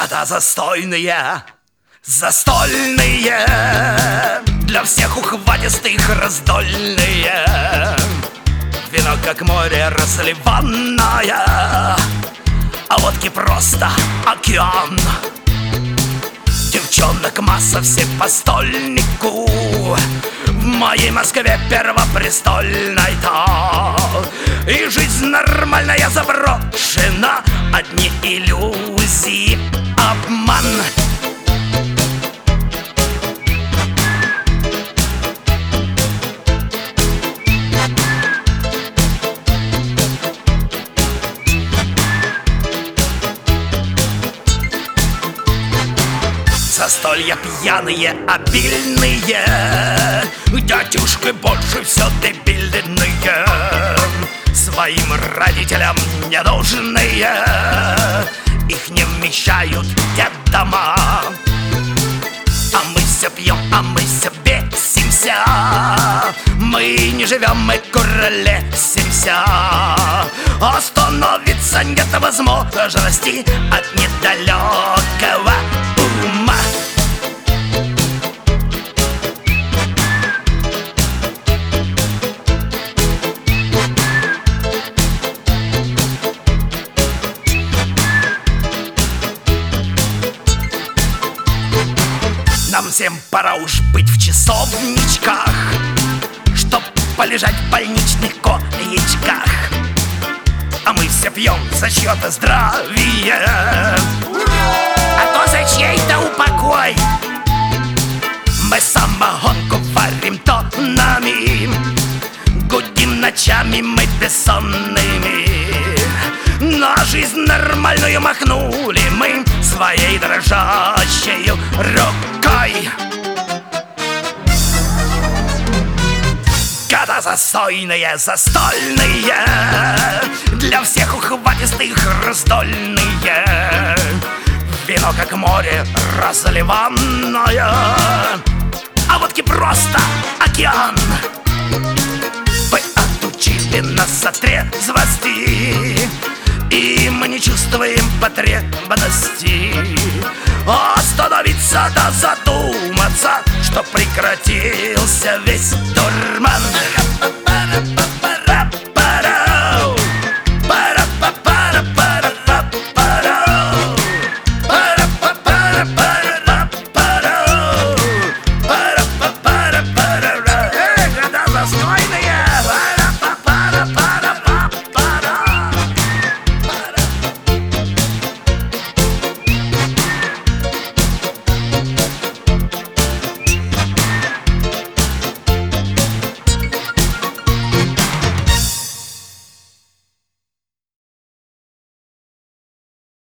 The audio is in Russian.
Года застойные, застольные, для всех ухватистых раздольные. Вино, как море разливанное, а водки просто океан. Девчонок масса все по стольнику, в моей Москве первопрестольной-то. И жизнь нормальная заброшена, одни иллюзии, обман. Застолья пьяные, обильные, дядюшки больше все дебильные, своим родителям ненужные, их не вмещают детдома. А мы все пьем, а мы все бесимся, мы не живем, мы куролесимся. Остановиться нет возможности от недалекого ума. Нам всем пора уж быть в часовничках, чтоб полежать в больничных коечках. А мы все пьем за чье-то здравие, а то за чей-то упокой. Мы самогонку варим тоннами, гудим ночами мы бессонными. На жизнь нормальную махнули мы своей дрожащей рукой. Года застойные, застольные, для всех ухватистых раздольные. Вино, как море разливанное, а водки просто океан. Вы отучили нас от трезвости, и мы не чувствуем потребности остановиться да задуматься, что прекратился весь дурман.